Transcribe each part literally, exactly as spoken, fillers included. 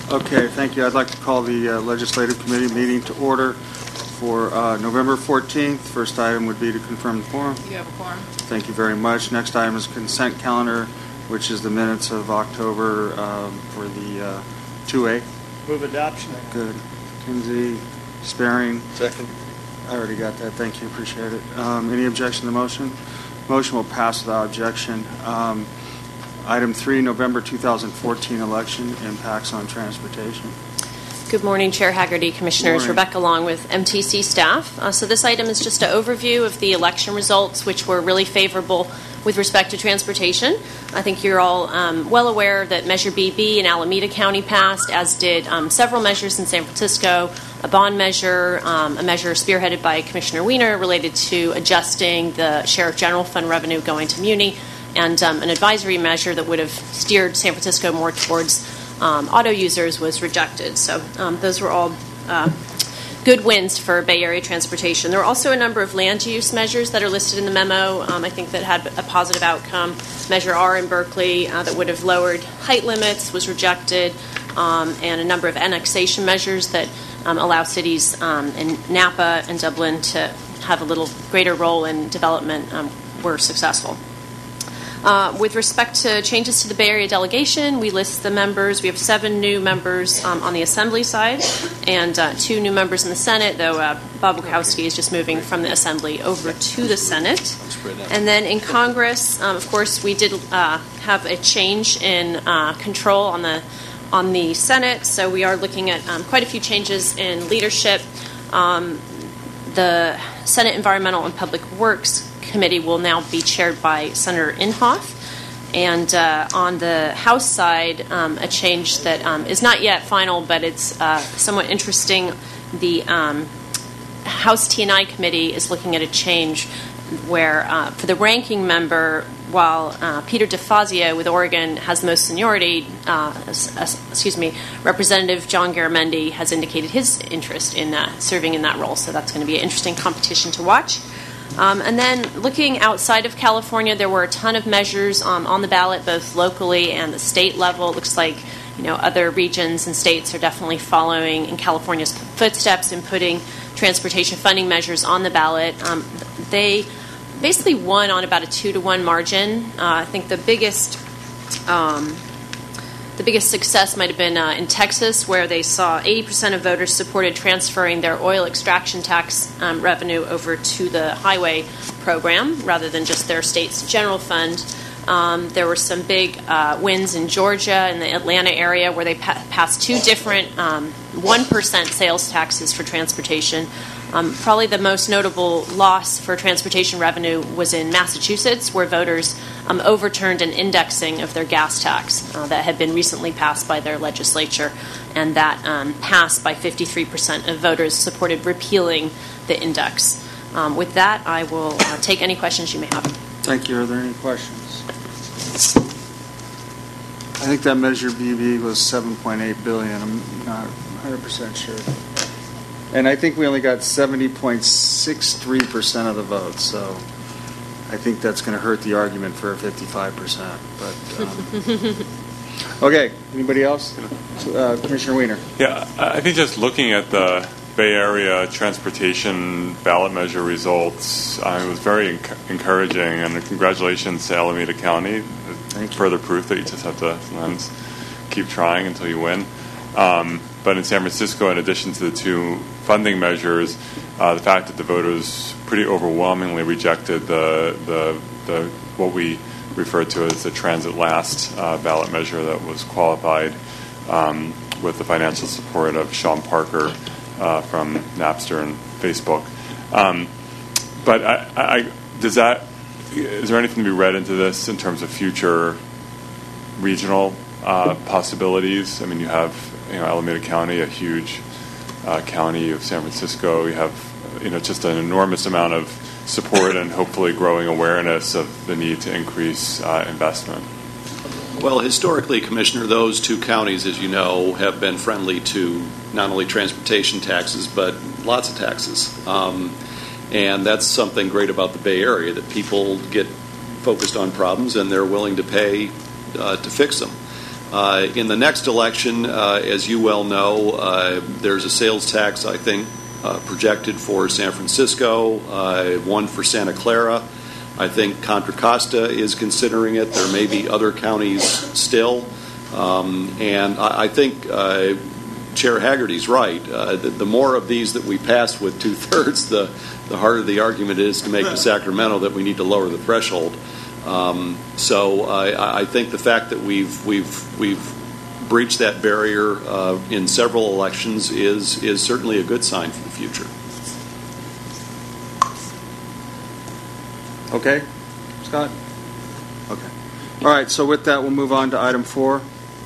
Okay, thank you. I'd like to call the uh, Legislative Committee meeting to order for uh, November fourteenth. First item would be to confirm the quorum. You have a quorum. Thank you very much. Next item is consent calendar, which is the minutes of October um, for the uh, two A. Move adoption. Good. Kinsey, Sparing. Second. I already got that. Thank you. Appreciate it. Um, any objection to the motion? Motion will pass without objection. Um, item three, November two thousand fourteen election, impacts on transportation. Good morning, Chair Haggerty, Commissioners. Morning. Rebecca Long with M T C staff. Uh, so this item is just an overview of the election results, which were really favorable with respect to transportation. I think you're all um, well aware that Measure B B in Alameda County passed, as did um, several measures in San Francisco, a bond measure, um, a measure spearheaded by Commissioner Wiener related to adjusting the Sheriff General Fund revenue going to Muni, and um, an advisory measure that would have steered San Francisco more towards um, auto users was rejected. So um, those were all uh, good wins for Bay Area transportation. There were also a number of land use measures that are listed in the memo, um, I think that had a positive outcome. Measure R in Berkeley uh, that would have lowered height limits was rejected, um, and a number of annexation measures that um, allow cities um, in Napa and Dublin to have a little greater role in development um, were successful. Uh, with respect to changes to the Bay Area delegation, we list the members. We have seven new members um, on the Assembly side and uh, two new members in the Senate, though uh, Bob Bukowski is just moving from the Assembly over to the Senate. And then in Congress, um, of course, we did uh, have a change in uh, control on the on the Senate, so we are looking at um, quite a few changes in leadership. Um, the Senate Environmental and Public Works Committee will now be chaired by Senator Inhofe. And uh, on the House side, um, a change that um, is not yet final, but it's uh, somewhat interesting. The um, House T and I Committee is looking at a change where, uh, for the ranking member, while uh, Peter DeFazio with Oregon has the most seniority, uh, excuse me, Representative John Garamendi has indicated his interest in uh, serving in that role. So that's going to be an interesting competition to watch. Um, and then looking outside of California, there were a ton of measures um, on the ballot, both locally and the state level. It looks like, you know, other regions and states are definitely following in California's footsteps in putting transportation funding measures on the ballot. Um, they basically won on about a two to one margin. Uh, I think the biggest um, the biggest success might have been uh, in Texas, where they saw eighty percent of voters supported transferring their oil extraction tax um, revenue over to the highway program rather than just their state's general fund. Um, there were some big uh, wins in Georgia and the Atlanta area where they pa- passed two different um, one percent sales taxes for transportation. Um, probably the most notable loss for transportation revenue was in Massachusetts, where voters um, overturned an indexing of their gas tax uh, that had been recently passed by their legislature, and that um, passed by fifty-three percent of voters supported repealing the index. Um, with that, I will uh, take any questions you may have. Thank you. Are there any questions? I think that Measure B B was seven point eight billion dollars. I'm not one hundred percent sure. And I think we only got seventy point six three percent of the votes, so I think that's going to hurt the argument for fifty-five percent. But um, okay, anybody else? Uh, Commissioner Wiener. Yeah, I think just looking at the Bay Area transportation ballot measure results, uh, it was very enc- encouraging, and congratulations to Alameda County. Thank you. Further proof that you just have to sometimes keep trying until you win. Um, but in San Francisco, in addition to the two funding measures, uh, the fact that the voters pretty overwhelmingly rejected the the, the what we refer to as the transit last uh, ballot measure that was qualified um, with the financial support of Sean Parker uh, from Napster and Facebook. Um, but I, I, does that is there anything to be read into this in terms of future regional uh, possibilities? I mean, you have you know Alameda County, a huge uh, county of San Francisco. You have you know just an enormous amount of support and hopefully growing awareness of the need to increase uh, investment. Well, historically, Commissioner, those two counties, as you know, have been friendly to not only transportation taxes but lots of taxes. Um, and that's something great about the Bay Area, that people get focused on problems and they're willing to pay uh, to fix them. Uh, in the next election, uh, as you well know, uh, there's a sales tax, I think, uh, projected for San Francisco, uh, one for Santa Clara. I think Contra Costa is considering it. There may be other counties still. Um, and I, I think uh, Chair Haggerty's right. Uh, the, the more of these that we pass with two-thirds, the, the harder the argument is to make to Sacramento that we need to lower the threshold. Um, so I, I think the fact that we've we've we've breached that barrier uh, in several elections is is certainly a good sign for the future. Okay, Scott? Okay. All right, so with that, we'll move on to item four.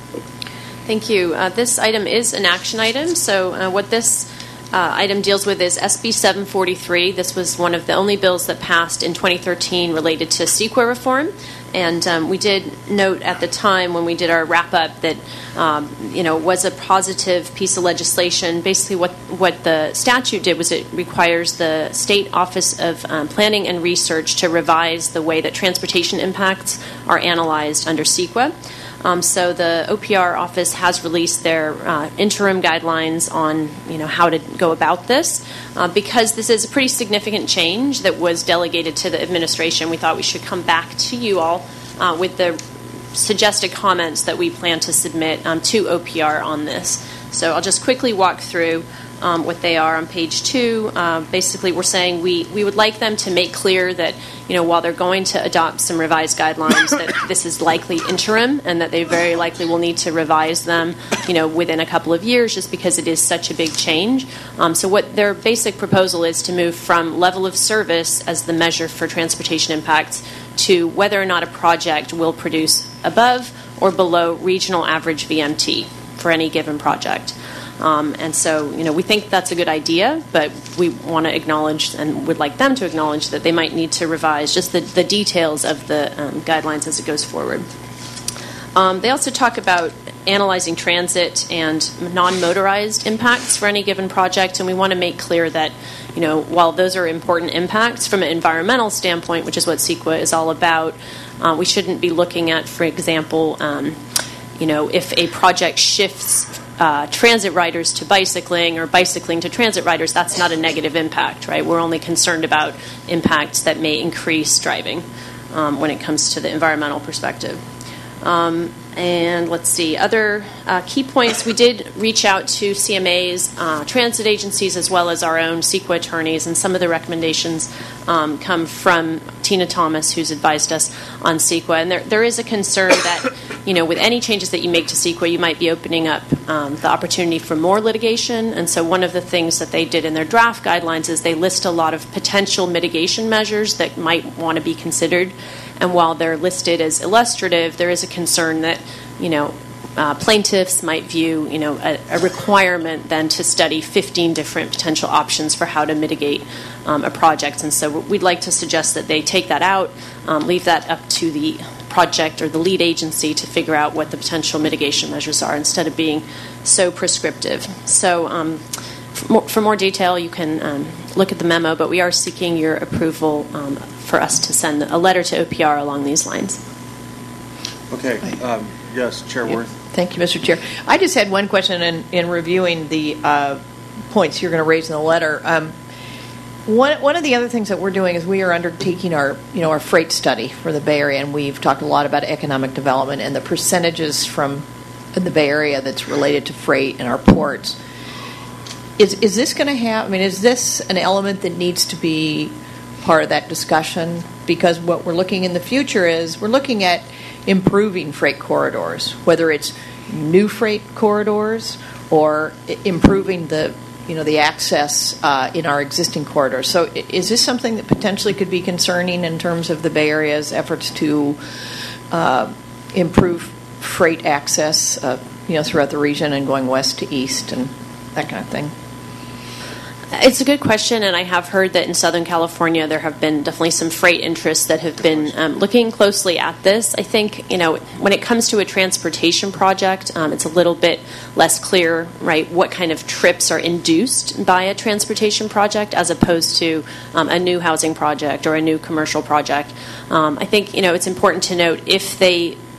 Thank you. Uh, this item is an action item. So uh, what this uh, item deals with is S B seven forty-three. This was one of the only bills that passed in twenty thirteen related to CEQA reform. And um, we did note at the time when we did our wrap-up that, um, you know, was a positive piece of legislation. Basically what, what the statute did was it requires the State Office of um, Planning and Research to revise the way that transportation impacts are analyzed under CEQA. Um, so the O P R office has released their uh, interim guidelines on, you know, how to go about this. Uh, because this is a pretty significant change that was delegated to the administration, we thought we should come back to you all uh, with the suggested comments that we plan to submit um, to O P R on this. So I'll just quickly walk through um, what they are on page two. Uh, basically, we're saying we, we would like them to make clear that, you know, while they're going to adopt some revised guidelines, that this is likely interim and that they very likely will need to revise them, you know, within a couple of years just because it is such a big change. Um, so what their basic proposal is to move from level of service as the measure for transportation impacts to whether or not a project will produce above or below regional average V M T for any given project. Um, and so, you know, we think that's a good idea, but we want to acknowledge and would like them to acknowledge that they might need to revise just the, the details of the um, guidelines as it goes forward. Um, they also talk about analyzing transit and non-motorized impacts for any given project, and we want to make clear that, you know, while those are important impacts from an environmental standpoint, which is what CEQA is all about, uh, we shouldn't be looking at, for example, um, you know, if a project shifts Uh, transit riders to bicycling or bicycling to transit riders, that's not a negative impact, right? We're only concerned about impacts that may increase driving um, when it comes to the environmental perspective. Um, and let's see, other uh, key points. We did reach out to C M As, uh, transit agencies, as well as our own CEQA attorneys, and some of the recommendations um, come from Tina Thomas, who's advised us on CEQA. And there, there is a concern that, you know, with any changes that you make to CEQA, you might be opening up um, the opportunity for more litigation. And so one of the things that they did in their draft guidelines is they list a lot of potential mitigation measures that might want to be considered. And while they're listed as illustrative, there is a concern that, you know, uh, plaintiffs might view, you know, a, a requirement then to study fifteen different potential options for how to mitigate um, a project. And so we'd like to suggest that they take that out, um, leave that up to the project or the lead agency to figure out what the potential mitigation measures are instead of being so prescriptive. So um, for, more, for more detail, you can um, look at the memo, but we are seeking your approval um, for us to send a letter to O P R along these lines. Okay. Um, yes, Chair Yeah. Worth. Thank you, Mister Chair. I just had one question in, in reviewing the uh, points you're going to raise in the letter. Um, one, one of the other things that we're doing is we are undertaking our, you know, our freight study for the Bay Area, and we've talked a lot about economic development and the percentages from the Bay Area that's related to freight and our ports. Is is this going to have? I mean, is this an element that needs to be part of that discussion? Because what we're looking in the future is we're looking at improving freight corridors, whether it's new freight corridors or improving the, you know, the access uh, in our existing corridors. So is this something that potentially could be concerning in terms of the Bay Area's efforts to uh, improve freight access, uh, you know, throughout the region and going west to east and that kind of thing? It's a good question, and I have heard that in Southern California there have been definitely some freight interests that have been um, looking closely at this. I think, you know, when it comes to a transportation project, um, it's a little bit less clear, right, what kind of trips are induced by a transportation project as opposed to um, a new housing project or a new commercial project. Um, I think, you know, it's important to note if they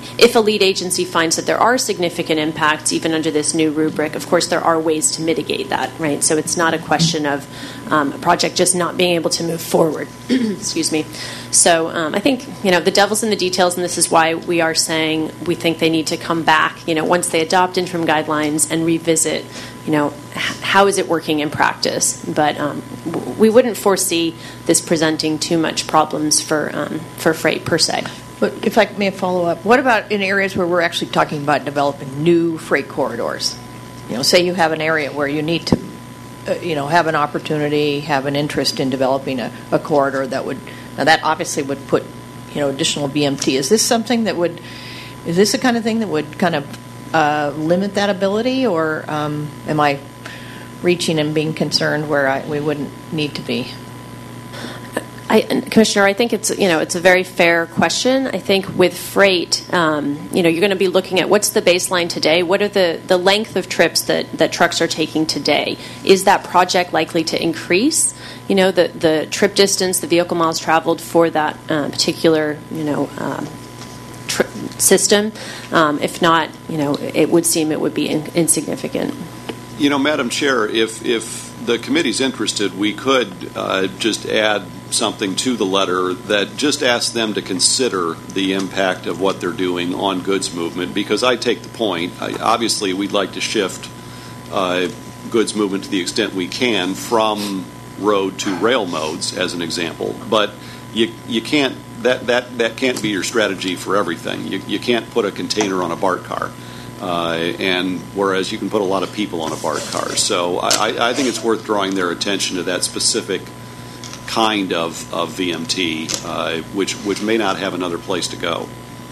if a lead agency finds that there are significant impacts, even under this new rubric, of course there are ways to mitigate that, right? So it's not a question of um, a project just not being able to move forward. Excuse me. So um, I think, you know, the devil's in the details, and this is why we are saying we think they need to come back, you know, once they adopt interim guidelines and revisit, you know, h- how is it working in practice. But um, w- we wouldn't foresee this presenting too much problems for um, for freight per se. But if I may follow up, what about in areas where we're actually talking about developing new freight corridors? You know, say you have an area where you need to, uh, you know, have an opportunity, have an interest in developing a, a corridor that would, now that obviously would put, you know, additional B M T. Is this something that would, is this the kind of thing that would kind of uh, limit that ability, or um, am I reaching and being concerned where I, we wouldn't need to be? I, Commissioner, I think it's, you know, it's a very fair question. I think with freight, um, you know, you're going to be looking at what's the baseline today. What are the, the length of trips that, that trucks are taking today? Is that project likely to increase? You know, the, the trip distance, the vehicle miles traveled for that uh, particular, you know, um, tri- system. Um, if not, you know, it would seem it would be in, insignificant. You know, Madam Chair, if if the committee's interested, we could uh, just add something to the letter that just asks them to consider the impact of what they're doing on goods movement, because I take the point. I, obviously, we'd like to shift uh, goods movement to the extent we can from road to rail modes, as an example. But you you can't that that that can't be your strategy for everything. You you can't put a container on a BART car. Uh, and whereas you can put a lot of people on a BART car. So I, I think it's worth drawing their attention to that specific kind of, of V M T, uh, which which may not have another place to go.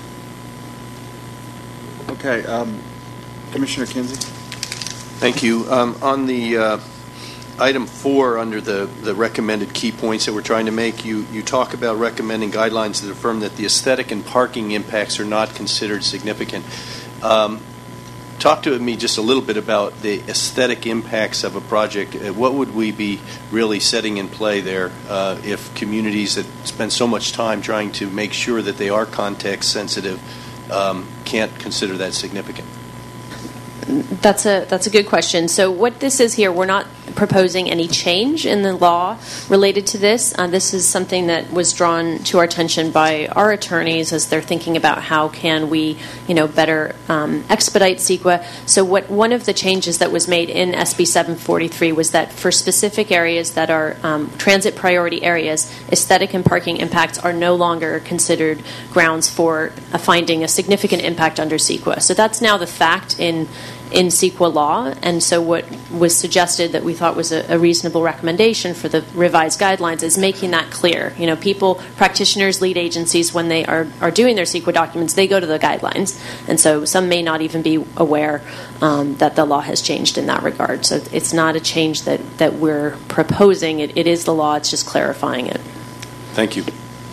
Okay, um, Commissioner Kinsey. Thank you. Um, on the uh, item four, under the, the recommended key points that we're trying to make, you, you talk about recommending guidelines that affirm that the aesthetic and parking impacts are not considered significant. Um, Talk to me just a little bit about the aesthetic impacts of a project. Uh, what would we be really setting in play there uh, if communities that spend so much time trying to make sure that they are context sensitive um, can't consider that significant? That's a that's a good question. So what this is here, we're not proposing any change in the law related to this. Uh, this is something that was drawn to our attention by our attorneys as they're thinking about how can we, you know, better um, expedite CEQA. So what one of the changes that was made in S B seven forty-three was that for specific areas that are um, transit priority areas, aesthetic and parking impacts are no longer considered grounds for uh, finding a significant impact under CEQA. So that's now the fact in in CEQA law, and so what was suggested that we thought was a, a reasonable recommendation for the revised guidelines is making that clear. You know, people, practitioners, lead agencies, when they are, are doing their CEQA documents, they go to the guidelines, and so some may not even be aware um, that the law has changed in that regard. So it's not a change that, that we're proposing. It, it is the law, it's just clarifying it. Thank you.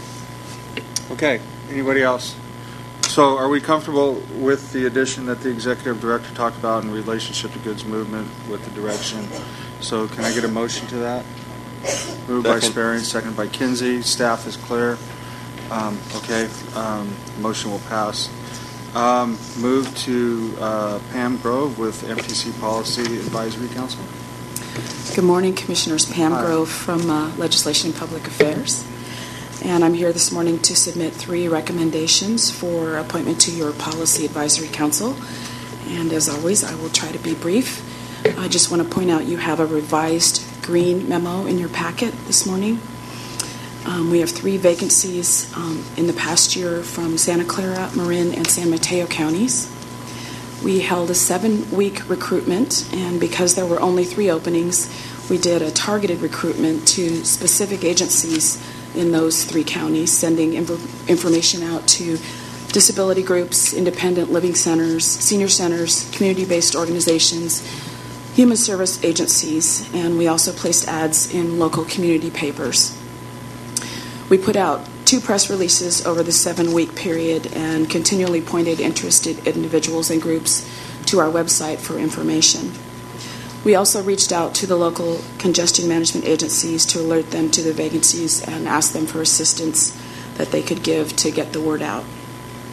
Okay, anybody else? So are we comfortable with the addition that the executive director talked about in relationship to goods movement with the direction? So can I get a motion to that? Moved by Second. Sperry, second by Kinsey. Staff is clear. Um, okay, um, motion will pass. Um, move to uh, Pam Grove with M T C Policy Advisory Council. Good morning, Commissioners. Pam Hi. Grove from uh, Legislation and Public Affairs. And I'm here this morning to submit three recommendations for appointment to your Policy Advisory Council. And as always, I will try to be brief. I just want to point out you have a revised green memo in your packet this morning. Um, we have three vacancies um, in the past year from Santa Clara, Marin, and San Mateo counties. We held a seven-week recruitment, and because there were only three openings, we did a targeted recruitment to specific agencies in those three counties, sending inf- information out to disability groups, independent living centers, senior centers, community-based organizations, human service agencies, and we also placed ads in local community papers. We put out two press releases over the seven-week period and continually pointed interested individuals and groups to our website for information. We also reached out to the local congestion management agencies to alert them to the vacancies and ask them for assistance that they could give to get the word out.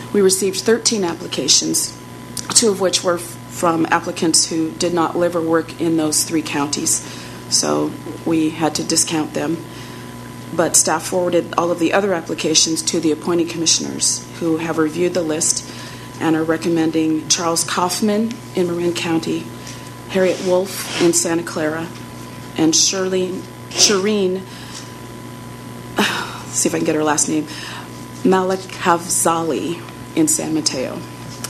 We received thirteen applications, two of which were f- from applicants who did not live or work in those three counties. So we had to discount them. But staff forwarded all of the other applications to the appointing commissioners, who have reviewed the list and are recommending Charles Kaufman in Marin County, Harriet Wolf in Santa Clara, and Shirley, Shireen, let's see if I can get her last name, Malakhavzali in San Mateo.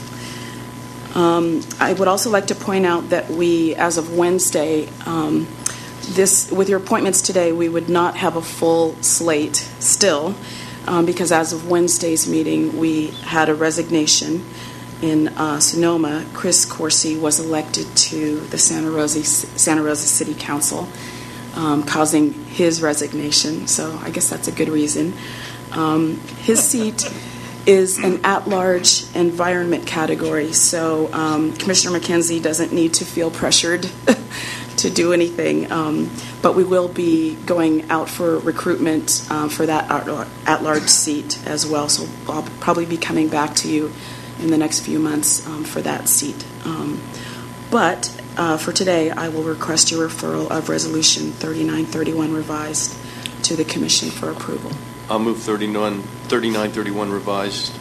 Um, I would also like to point out that we, as of Wednesday, um, this with your appointments today, we would not have a full slate still, um, because as of Wednesday's meeting, we had a resignation in uh, Sonoma. Chris Corsi was elected to the Santa Rosa Santa Rosa City Council, um, causing his resignation. So I guess that's a good reason. Um, his seat is an at-large environment category, so um, Commissioner McKenzie doesn't need to feel pressured to do anything, um, but we will be going out for recruitment um, for that at-large seat as well, so I'll probably be coming back to you in the next few months um, for that seat. Um, but uh, for today, I will request your referral of Resolution thirty-nine thirty-one revised to the Commission for approval. I'll move thirty-nine thirty-one revised.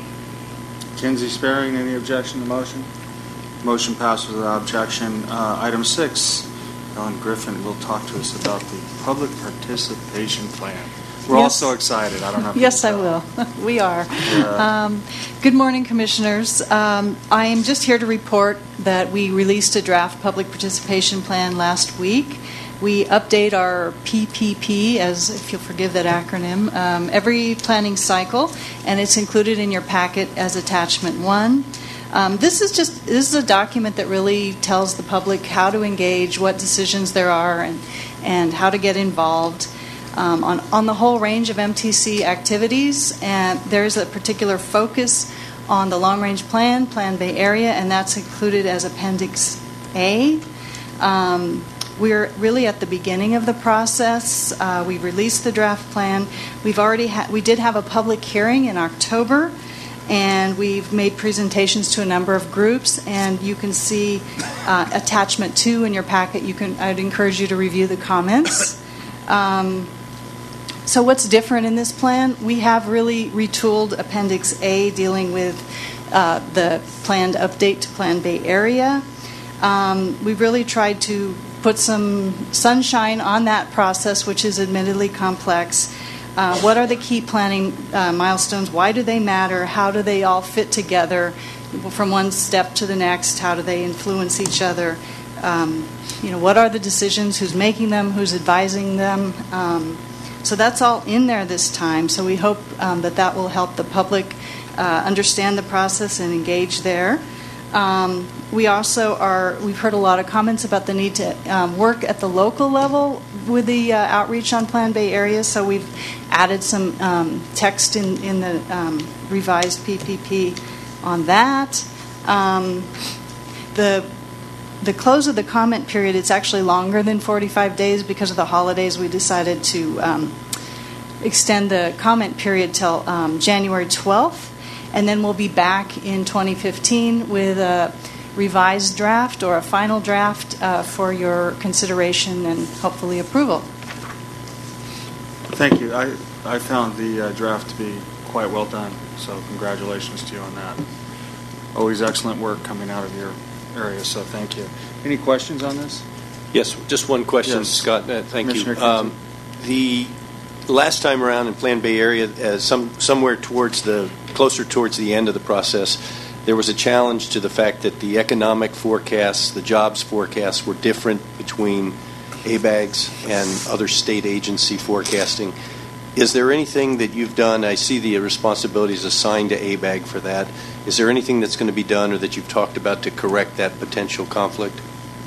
Kinsey Sparing, any objection to the motion? Motion passes without objection. Uh, item six, Ellen Griffin will talk to us about the public participation plan. We're all Yes. so excited. I don't know if you Yes, I can will. tell. We are. Yeah. Um, good morning, Commissioners. Um, I am just here to report that we released a draft public participation plan last week. We update our P P P, as if you'll forgive that acronym, um, every planning cycle, and it's included in your packet as attachment one. Um, this is just this is a document that really tells the public how to engage, what decisions there are, and and how to get involved um, on on the whole range of M T C activities. And there's a particular focus on the long range plan, Plan Bay Area, and that's included as Appendix A. Um, We're really at the beginning of the process. Uh, we released the draft plan. We've already ha- we did have a public hearing in October, and we've made presentations to a number of groups. And you can see uh, attachment two in your packet. You can. I'd encourage you to review the comments. Um, so, what's different in this plan? We have really retooled Appendix A, dealing with uh, the planned update to Plan Bay Area. Um, we've really tried to put some sunshine on that process, which is admittedly complex. Uh, what are the key planning uh, milestones? Why do they matter? How do they all fit together from one step to the next? How do they influence each other? Um, you know, what are the decisions? Who's making them? Who's advising them? Um, so that's all in there this time. So we hope um, that that will help the public uh, understand the process and engage there. Um, we also are, we've heard a lot of comments about the need to um, work at the local level with the uh, outreach on Plan Bay Area, so we've added some um, text in, in the um, revised P P P on that. Um, the the close of the comment period, it's actually longer than forty-five days because of the holidays. We decided to um, extend the comment period till um, January twelfth. And then we'll be back in twenty fifteen with a revised draft or a final draft uh, for your consideration and hopefully approval. Thank you. I, I found the uh, draft to be quite well done, so congratulations to you on that. Always excellent work coming out of your area, so thank you. Any questions on this? Yes, just one question, Yes. Scott. Uh, thank you. Commissioner Um, the last time around in Plan Bay Area, uh, some somewhere towards the closer towards the end of the process, there was a challenge to the fact that the economic forecasts, the jobs forecasts, were different between A B A Gs and other state agency forecasting. Is there anything that you've done? I see the responsibilities assigned to A B A G for that. Is there anything that's going to be done or that you've talked about to correct that potential conflict?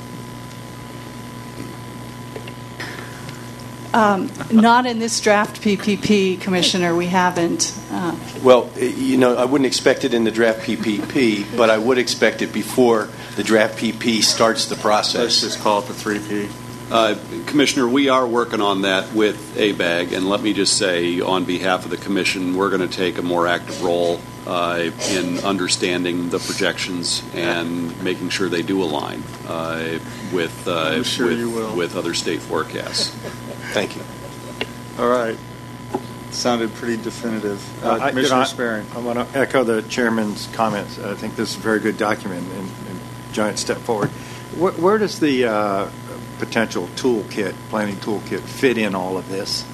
Um, not in this draft P P P, Commissioner. We haven't. Uh, Well, you know, I wouldn't expect it in the draft P P P, but I would expect it before the draft P P starts the Let's process. just call it the three P. Uh, Commissioner, we are working on that with A B A G, and let me just say, on behalf of the Commission, we're going to take a more active role uh, in understanding the projections and making sure they do align uh, with, uh, I'm sure with, you will. with other state forecasts. Thank you. All right. Sounded pretty definitive. Uh, Uh, I- Commissioner you know, Sperry. I want to echo the chairman's comments. I think this is a very good document and, and giant step forward. Where, where does the uh, potential toolkit, planning toolkit, fit in all of this?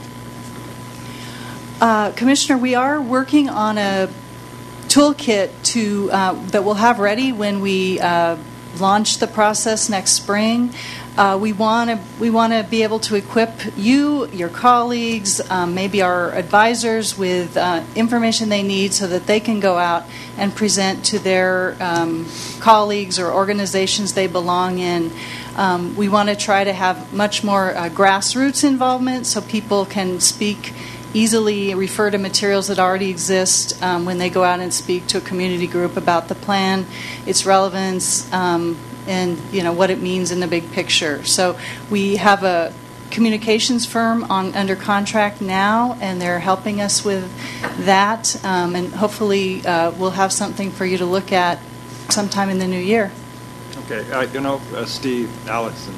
Uh, Commissioner, we are working on a toolkit to uh, that we'll have ready when we uh, launch the process next spring. Uh, we want to we want to be able to equip you, your colleagues, um, maybe our advisors with uh, information they need so that they can go out and present to their um, colleagues or organizations they belong in. Um, we want to try to have much more uh, grassroots involvement so people can speak easily, refer to materials that already exist um, when they go out and speak to a community group about the plan, its relevance, um, and you know what it means in the big picture. So we have a communications firm on under contract now, and they're helping us with that. Um, and hopefully, uh, we'll have something for you to look at sometime in the new year. Okay, uh, you know, uh, Steve, Allison,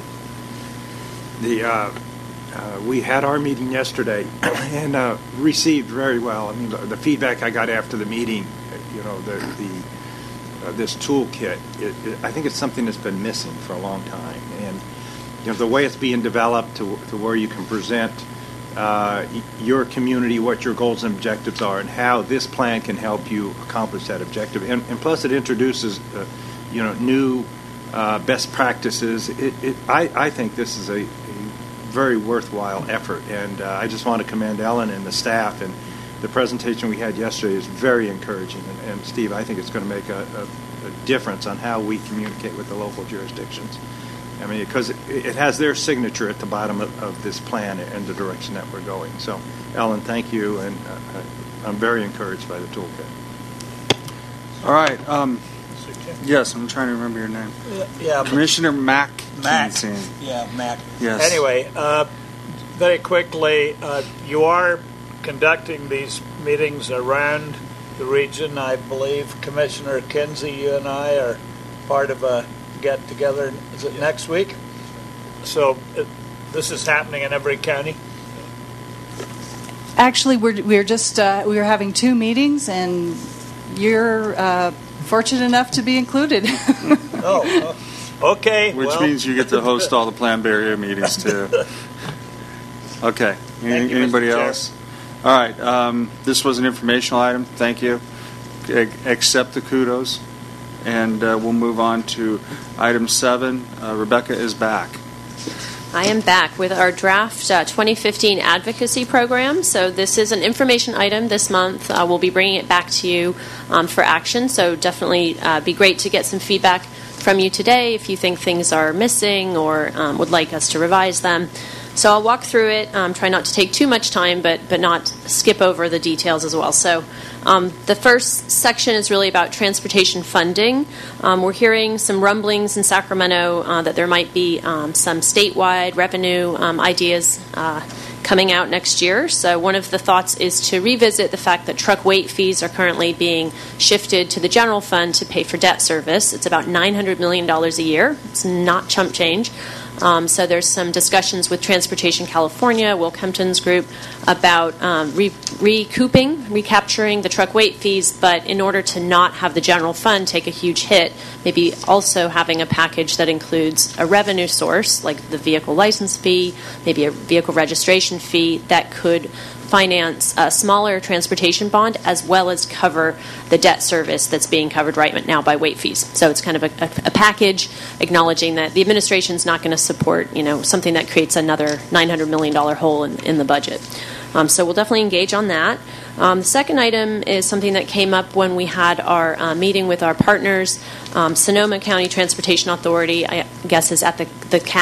the uh, uh, we had our meeting yesterday and uh, received very well. I mean, the, the feedback I got after the meeting, you know, the the uh, this toolkit, it, it, I think it's something that's been missing for a long time, and you know, the way it's being developed to, to where you can present uh, your community, what your goals and objectives are, and how this plan can help you accomplish that objective, and, and plus it introduces, uh, you know, new uh, best practices. It, it, I, I think this is a, a very worthwhile effort, and uh, I just want to commend Ellen and the staff, and the presentation we had yesterday is very encouraging, and, and Steve, I think it's going to make a, a, a difference on how we communicate with the local jurisdictions. I mean, because it, it has their signature at the bottom of, of this plan and the direction that we're going. So, Ellen, thank you, and uh, I'm very encouraged by the toolkit. All right. Um, yes, I'm trying to remember your name. Yeah, yeah, Commissioner Mack. Mac. Keating. Yeah, Mac. Yes. Anyway, uh, very quickly, uh, you are conducting these meetings around the region. I believe Commissioner Kinsey, you and I are part of a get-together. Is it next week? So it, this is happening in every county? Actually, we're we're just uh, we are having two meetings, and you're uh, fortunate enough to be included. Oh, okay. Which well. means you get to host all the planned barrier meetings too. Okay. Any, you, anybody Mister Chair. else? All right. Um, this was an informational item. Thank you. A- accept the kudos, and uh, we'll move on to item seven. Uh, Rebecca is back. I am back with our draft uh, twenty fifteen advocacy program. So this is an information item this month. Uh, we'll be bringing it back to you um, for action. So definitely uh, be great to get some feedback from you today if you think things are missing or um, would like us to revise them. So I'll walk through it, um, try not to take too much time, but but not skip over the details as well. So um, the first section is really about transportation funding. Um, we're hearing some rumblings in Sacramento uh, that there might be um, some statewide revenue um, ideas uh, coming out next year. So one of the thoughts is to revisit the fact that truck weight fees are currently being shifted to the general fund to pay for debt service. It's about nine hundred million dollars a year. It's not chump change. Um, so there's some discussions with Transportation California, Will Kempton's group, about um, re- recouping, recapturing the truck weight fees, but in order to not have the general fund take a huge hit, maybe also having a package that includes a revenue source, like the vehicle license fee, maybe a vehicle registration fee, that could finance a smaller transportation bond as well as cover the debt service that's being covered right now by weight fees. So it's kind of a, a, a package acknowledging that the administration's not going to support, you know, something that creates another nine hundred million dollars hole in, in the budget. Um, so we'll definitely engage on that. Um, the second item is something that came up when we had our uh, meeting with our partners. Um, Sonoma County Transportation Authority, I guess, is at the, the cap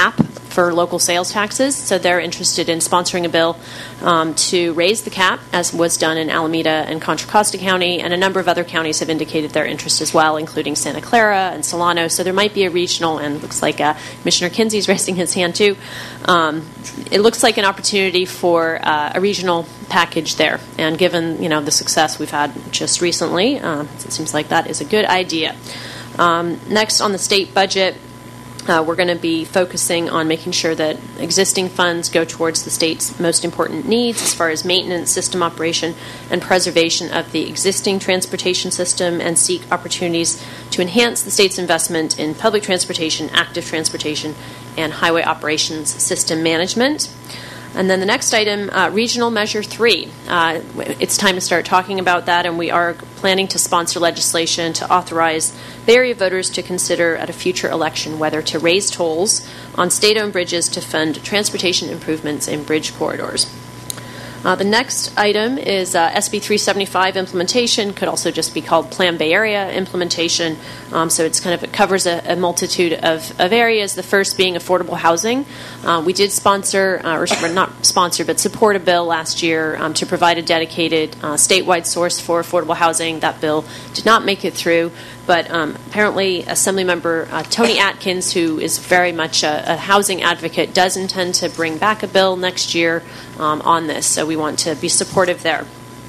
for local sales taxes. So they're interested in sponsoring a bill um, to raise the cap, as was done in Alameda and Contra Costa County, and a number of other counties have indicated their interest as well, including Santa Clara and Solano. So there might be a regional, and it looks like uh, Commissioner Kinsey's raising his hand too. Um, it looks like an opportunity for uh, a regional package there, and given you know the success we've had just recently, uh, it seems like that is a good idea. Um, next, on the state budget, uh, we're going to be focusing on making sure that existing funds go towards the state's most important needs as far as maintenance, system operation, and preservation of the existing transportation system, and seek opportunities to enhance the state's investment in public transportation, active transportation, and highway operations system management. And then the next item, uh, Regional Measure three. Uh, it's time to start talking about that, and we are planning to sponsor legislation to authorize Bay Area voters to consider at a future election whether to raise tolls on state-owned bridges to fund transportation improvements in bridge corridors. Uh, the next item is uh, S B three seventy-five implementation, could also just be called Plan Bay Area implementation. Um, so it's kind of it covers a, a multitude of, of areas. The first being affordable housing. Uh, we did sponsor, uh, or not sponsor, but support a bill last year um, to provide a dedicated uh, statewide source for affordable housing. That bill did not make it through. But um, apparently, Assemblymember uh, Tony Atkins, who is very much a, a housing advocate, does intend to bring back a bill next year um, on this. So we want to be supportive there.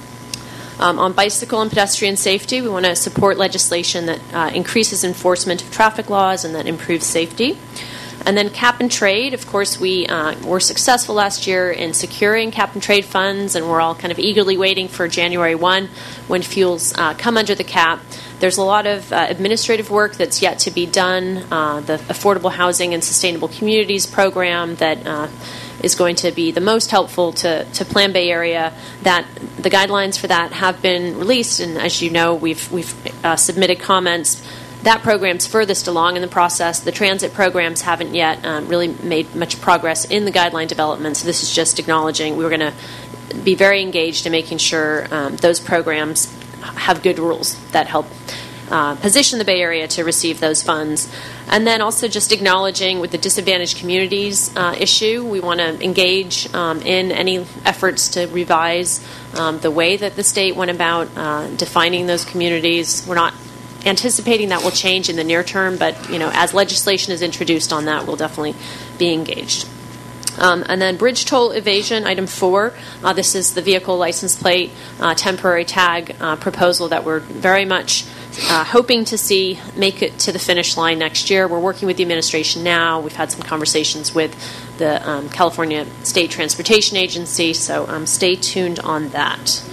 Um, on bicycle and pedestrian safety, we want to support legislation that uh, increases enforcement of traffic laws and that improves safety. And then cap and trade. Of course, we uh, were successful last year in securing cap and trade funds, and we're all kind of eagerly waiting for January first when fuels uh, come under the cap. There's a lot of uh, administrative work that's yet to be done. Uh, the Affordable Housing and Sustainable Communities program that uh, is going to be the most helpful to, to Plan Bay Area. That the guidelines for that have been released, and as you know, we've we've uh, submitted comments. That program's furthest along in the process. The transit programs haven't yet um, really made much progress in the guideline development, so this is just acknowledging we were going to be very engaged in making sure um, those programs have good rules that help uh, position the Bay Area to receive those funds. And then also just acknowledging with the disadvantaged communities uh, issue, we want to engage um, in any efforts to revise um, the way that the state went about uh, defining those communities. We're not anticipating that will change in the near term, but you know, as legislation is introduced on that, we'll definitely be engaged. Um, and then bridge toll evasion, item four. Uh, this is the vehicle license plate uh, temporary tag uh, proposal that we're very much uh, hoping to see make it to the finish line next year. We're working with the administration now. We've had some conversations with the um, California State Transportation Agency, so um, stay tuned on that.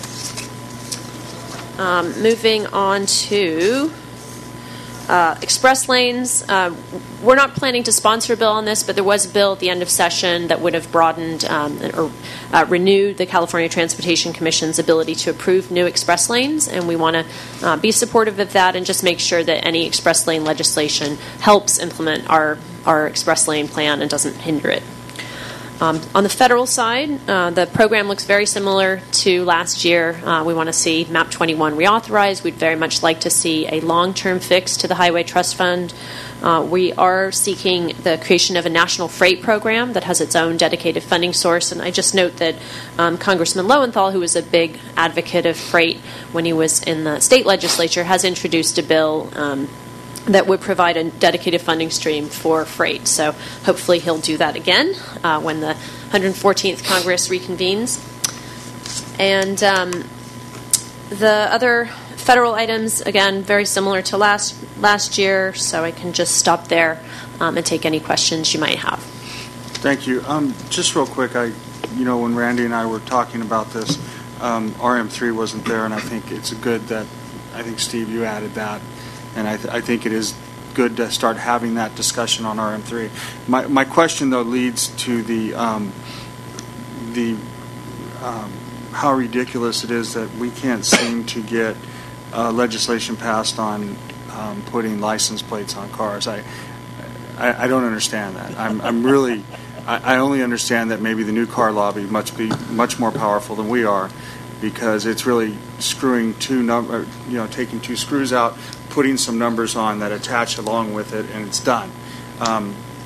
Um, moving on to uh, express lanes. Uh, we're not planning to sponsor a bill on this, but there was a bill at the end of session that would have broadened um, or uh, renewed the California Transportation Commission's ability to approve new express lanes, and we want to uh, be supportive of that and just make sure that any express lane legislation helps implement our, our express lane plan and doesn't hinder it. Um, on the federal side, uh, the program looks very similar to last year. Uh, we want to see MAP twenty-one reauthorized. We'd very much like to see a long-term fix to the Highway Trust Fund. Uh, we are seeking the creation of a national freight program that has its own dedicated funding source. And I just note that um, Congressman Lowenthal, who was a big advocate of freight when he was in the state legislature, has introduced a bill um, that would provide a dedicated funding stream for freight. So hopefully he'll do that again uh, when the one hundred fourteenth Congress reconvenes. And um, the other federal items, again, very similar to last last year, so I can just stop there um, and take any questions you might have. Thank you. Um, just real quick, I, you know, when Randy and I were talking about this, um, R M three wasn't there, and I think it's good that, I think, Steve, you added that. And I, th- I think it is good to start having that discussion on R M three. My my question, though, leads to the um, the um, how ridiculous it is that we can't seem to get uh, legislation passed on um, putting license plates on cars. I I, I don't understand that. I'm I'm really I, I only understand that maybe the new car lobby must be much more powerful than we are, because it's really screwing two number, you know, taking two screws out, putting some numbers on that attach along with it, and it's done. Um,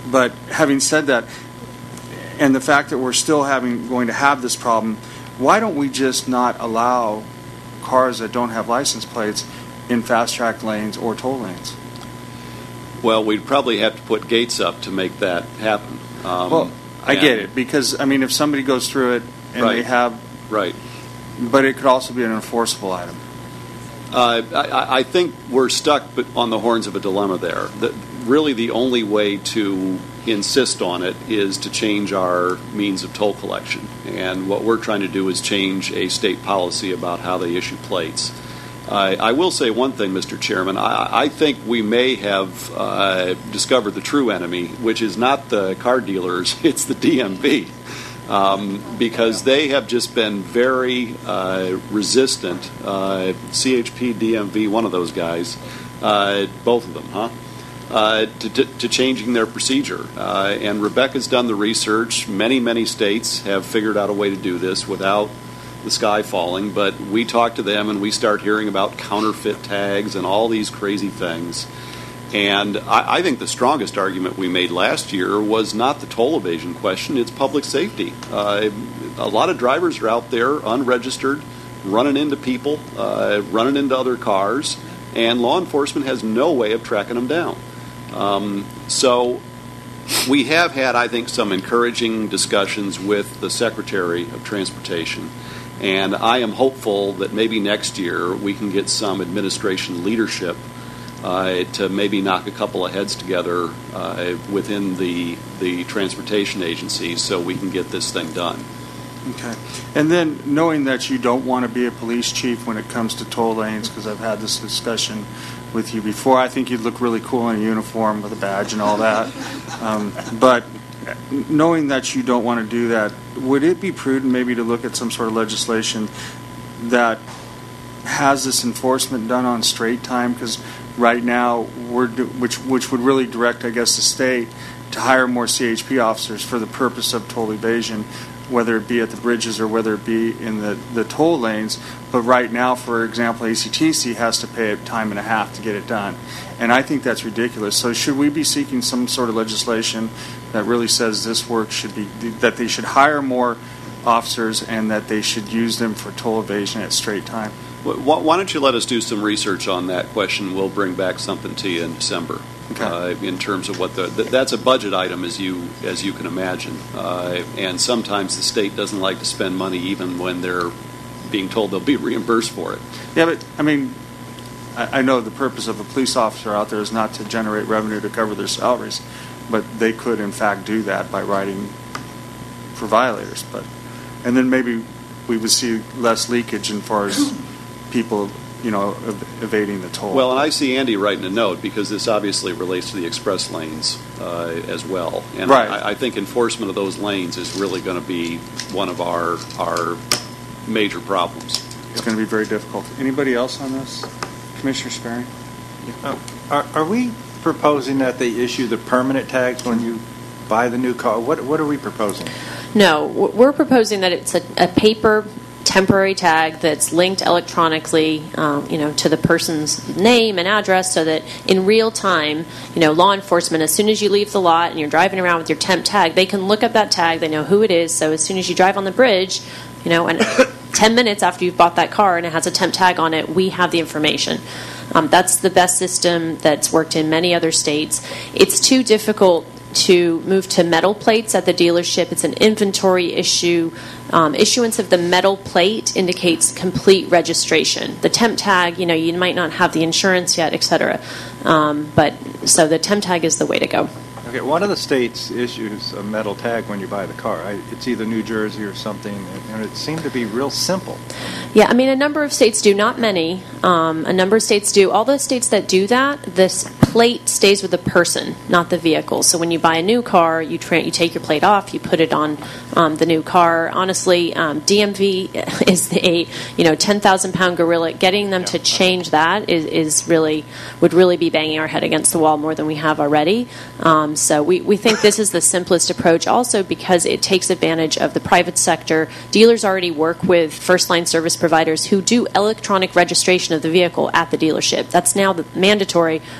But having said that, and the fact that we're still having going to have this problem, why don't we just not allow cars that don't have license plates in fast track lanes or toll lanes? Well, we'd probably have to put gates up to make that happen. Um, well, I get it, because, I mean, if somebody goes through it and right, they have... Right. But it could also be an enforceable item. Uh, I, I think we're stuck on the horns of a dilemma there. The, really the only way to insist on it is to change our means of toll collection. And what we're trying to do is change a state policy about how they issue plates. Uh, I will say one thing, Mister Chairman. I, I think we may have uh, discovered the true enemy, which is not the car dealers, it's the D M V. Um, because they have just been very uh, resistant. Uh, C H P, D M V, one of those guys, uh, both of them, huh? Uh, to, to, to changing their procedure. Uh, and Rebecca's done the research. Many, many states have figured out a way to do this without the sky falling. But we talk to them and we start hearing about counterfeit tags and all these crazy things. And I, I think the strongest argument we made last year was not the toll evasion question, it's public safety. Uh, a lot of drivers are out there unregistered, running into people, uh, running into other cars, and law enforcement has no way of tracking them down. Um, so we have had, I think, some encouraging discussions with the Secretary of Transportation. And I am hopeful that maybe next year we can get some administration leadership Uh, to maybe knock a couple of heads together uh, within the the transportation agencies so we can get this thing done. Okay. And then knowing that you don't want to be a police chief when it comes to toll lanes, because I've had this discussion with you before, I think you'd look really cool in a uniform with a badge and all that. Um, but knowing that you don't want to do that, would it be prudent maybe to look at some sort of legislation that has this enforcement done on straight time? Because right now, we're do, which which would really direct, I guess, the state to hire more C H P officers for the purpose of toll evasion, whether it be at the bridges or whether it be in the, the toll lanes. But right now, for example, A C T C has to pay a time and a half to get it done. And I think that's ridiculous. So should we be seeking some sort of legislation that really says this work should be, that they should hire more officers and that they should use them for toll evasion at straight time? Why don't you let us do some research on that question? We'll bring back something to you in December. Okay. Uh, in terms of what the that's a budget item, as you as you can imagine, uh, and sometimes the state doesn't like to spend money even when they're being told they'll be reimbursed for it. Yeah, but I mean, I, I know the purpose of a police officer out there is not to generate revenue to cover their salaries, but they could in fact do that by writing for violators. But and then maybe we would see less leakage as far as people, you know, ev- evading the toll. Well, and I see Andy writing a note because this obviously relates to the express lanes uh, as well. And right. I, I think enforcement of those lanes is really going to be one of our our major problems. It's going to be very difficult. Anybody else on this? Commissioner Sperry? Uh, are, are we proposing that they issue the permanent tags when you buy the new car? What what are we proposing? No, we're proposing that it's a, a paper temporary tag that's linked electronically, um, you know, to the person's name and address, so that in real time, you know, law enforcement, as soon as you leave the lot and you're driving around with your temp tag, they can look up that tag, they know who it is, so as soon as you drive on the bridge, you know, and ten minutes after you've bought that car and it has a temp tag on it, we have the information. Um, that's the best system that's worked in many other states. It's too difficult to move to metal plates at the dealership. It's an inventory issue. Um, issuance of the metal plate indicates complete registration. The temp tag, you know, you might not have the insurance yet, et cetera. Um, but so the temp tag is the way to go. Okay, one of the states issues a metal tag when you buy the car. I, it's either New Jersey or something, and it seemed to be real simple. Yeah, I mean, a number of states do, not many. Um, a number of states do. All the states that do that, this plate stays with the person, not the vehicle. So when you buy a new car, you tra- you take your plate off, you put it on um, the new car. Honestly, um, D M V is a you know ten thousand pound gorilla. Getting them to change that is, is really would really be banging our head against the wall more than we have already. Um, so we, we think this is the simplest approach, also because it takes advantage of the private sector. Dealers already work with first-line service providers who do electronic registration of the vehicle at the dealership. That's now the, mandatory for all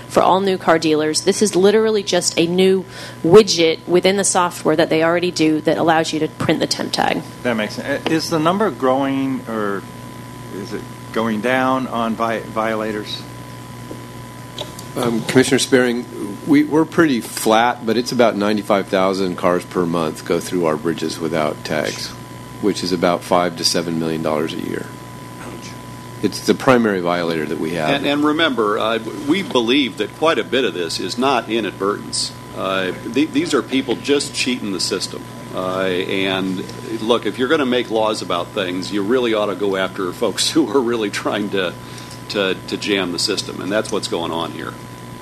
new car dealers. This is literally just a new widget within the software that they already do that allows you to print the temp tag. That makes sense. Is the number growing, or is it going down on vi- violators? Um, Commissioner Sparing, we, we're pretty flat, but it's about ninety-five thousand cars per month go through our bridges without tags, which is about five to seven million dollars a year. It's the primary violator that we have. And, and remember, uh, we believe that quite a bit of this is not inadvertence. Uh, th- these are people just cheating the system. Uh, and look, if you're going to make laws about things, you really ought to go after folks who are really trying to to, to jam the system, and that's what's going on here.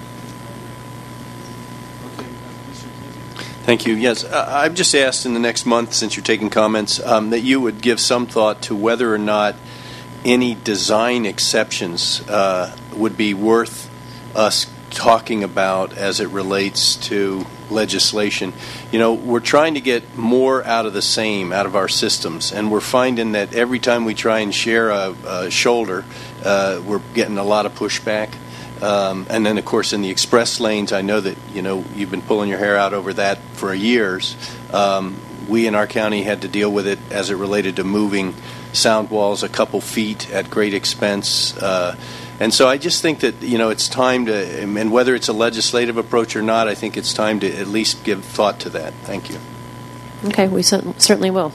Thank you. Yes, uh, I've just asked in the next month, since you're taking comments, um, that you would give some thought to whether or not any design exceptions uh, would be worth us talking about as it relates to legislation. You know, we're trying to get more out of the same, out of our systems, and we're finding that every time we try and share a, a shoulder, uh, we're getting a lot of pushback. Um, and then, of course, in the express lanes, I know that, you know, you've been pulling your hair out over that for years. Um, we in our county had to deal with it as it related to moving sound walls a couple feet at great expense. Uh, and so I just think that, you know, it's time to, and whether it's a legislative approach or not, I think it's time to at least give thought to that. Thank you. Okay, we cer- certainly will.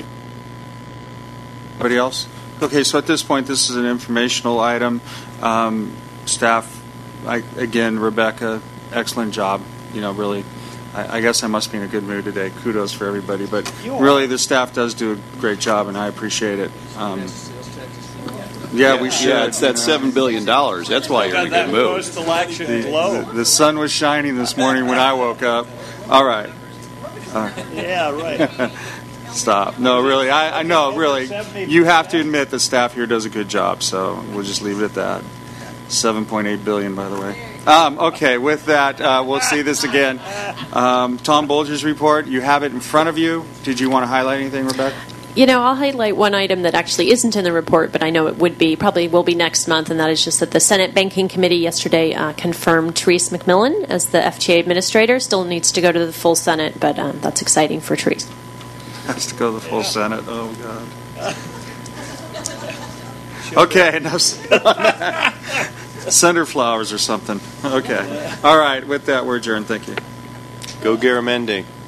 Anybody else? Okay, so at this point, this is an informational item. Um, staff, I, again, Rebecca, excellent job. You know, really, I, I guess I must be in a good mood today. Kudos for everybody. But really, the staff does do a great job, and I appreciate it. Um, yeah, we should. Yeah, it's that you know. seven billion dollars. That's why you're in a good mood. Post-election The, glow. the, the sun was shining this morning when I woke up. All right. Uh, Yeah, right. Stop. No, really. I, I know, really. You have to admit the staff here does a good job, so we'll just leave it at that. seven point eight billion dollars, by the way. Um, okay, with that, uh, we'll see this again. Um, Tom Bolger's report, you have it in front of you. Did you want to highlight anything, Rebecca? You know, I'll highlight one item that actually isn't in the report, but I know it would be, probably will be next month, and that is just that the Senate Banking Committee yesterday uh, confirmed Therese McMillan as the F T A administrator. Still needs to go to the full Senate, but um, that's exciting for Therese. Has to go to the full Senate. Oh, God. Okay, enough said on that. Senator Flowers or something. Okay. All right, with that, we're adjourned. Thank you. Go Garamendi.